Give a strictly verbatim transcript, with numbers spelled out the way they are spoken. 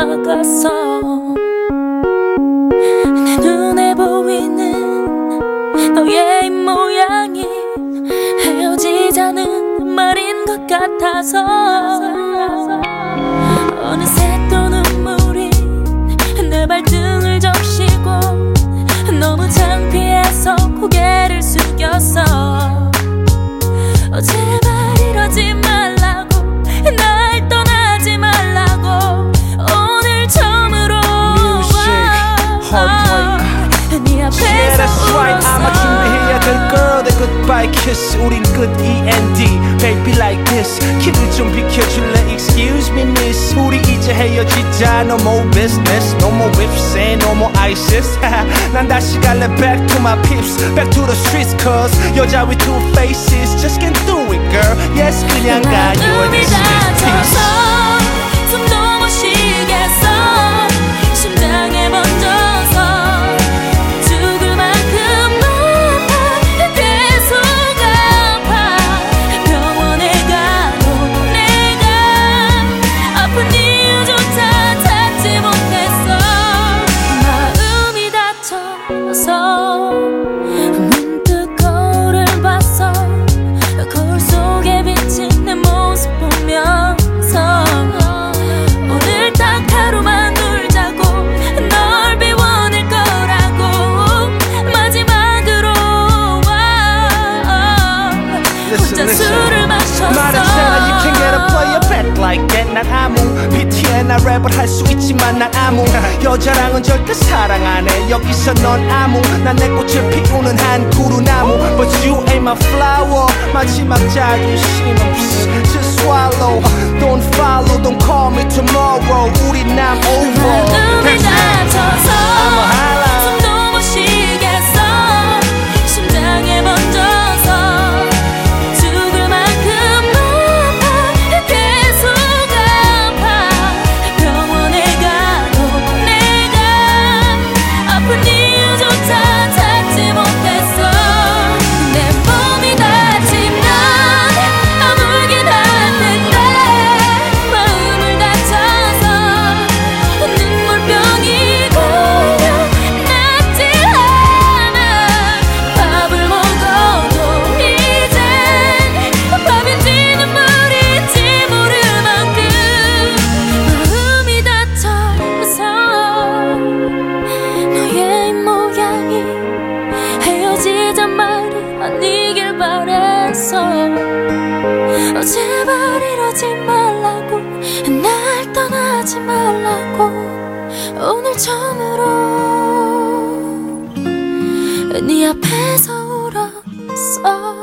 막았어. 내 눈에 보이는 너의 입모양이 헤어지자는 말인 것 같아서 어느새 또 눈물이 내 발등을 적시고 너무 창피해서 고개를 숙였어. 어, 제발 이러지 말라고, 날 떠나지 말라고. 오늘 처음으로 네 앞에서 Yeah, that's right. 아마 준비해야 될 girl, the goodbye kiss. 우린 끝 E N D, baby like this. 길을 좀 비켜줄래? Excuse me, miss. 우리 이제 헤어지자. No more business, no more whips and no more ISIS. 난 다시 갈래 back to my peeps, back to the streets. Cause 여자 with two faces just can't do it, girl. Yes, 그냥 가. You are this peace. 숨도 못 쉬겠어. 심장에 번져서 문득 거울을 봤어. 거울 속에 비친 내 모습 보면서 오늘 딱 하루만 놀자고 널 비워낼 거라고 마지막으로 와 혼자 술을 마셨어. 말했잖아 you can't get a player back like that. 난 아무 피티에나 랩을 할 수 있지만 난 아무 여자랑은 절대 사랑 안 해. 여기서 넌 아무 난 내 꽃을 피우는 한 구루나무. But you ain't my flower. 마지막 자존심은 to swallow. Don't follow, don't call me tomorrow. 우린 난 over. 눈이 다쳐서 I'm a highlight. 숨도 못 쉬겠어. 심장에 번져서 죽을 만큼 아파. 계속 아파. 병원에 가도 내가 아픈 이유조차 찾지 못했어. 내 몸이 다치면 아물긴 하는데 마음을 다쳐서 눈물병이 걸려 낫지 않아. 밥을 먹어도 이젠 밥인지 눈물인지 모를 만큼 마음이 다쳐서 너의 모양이 헤어지자 말이 아니길 바랬어. 어, 제발 이러지 말라고, 날 떠나지 말라고. 오늘 처음으로 네 앞에서 울었어.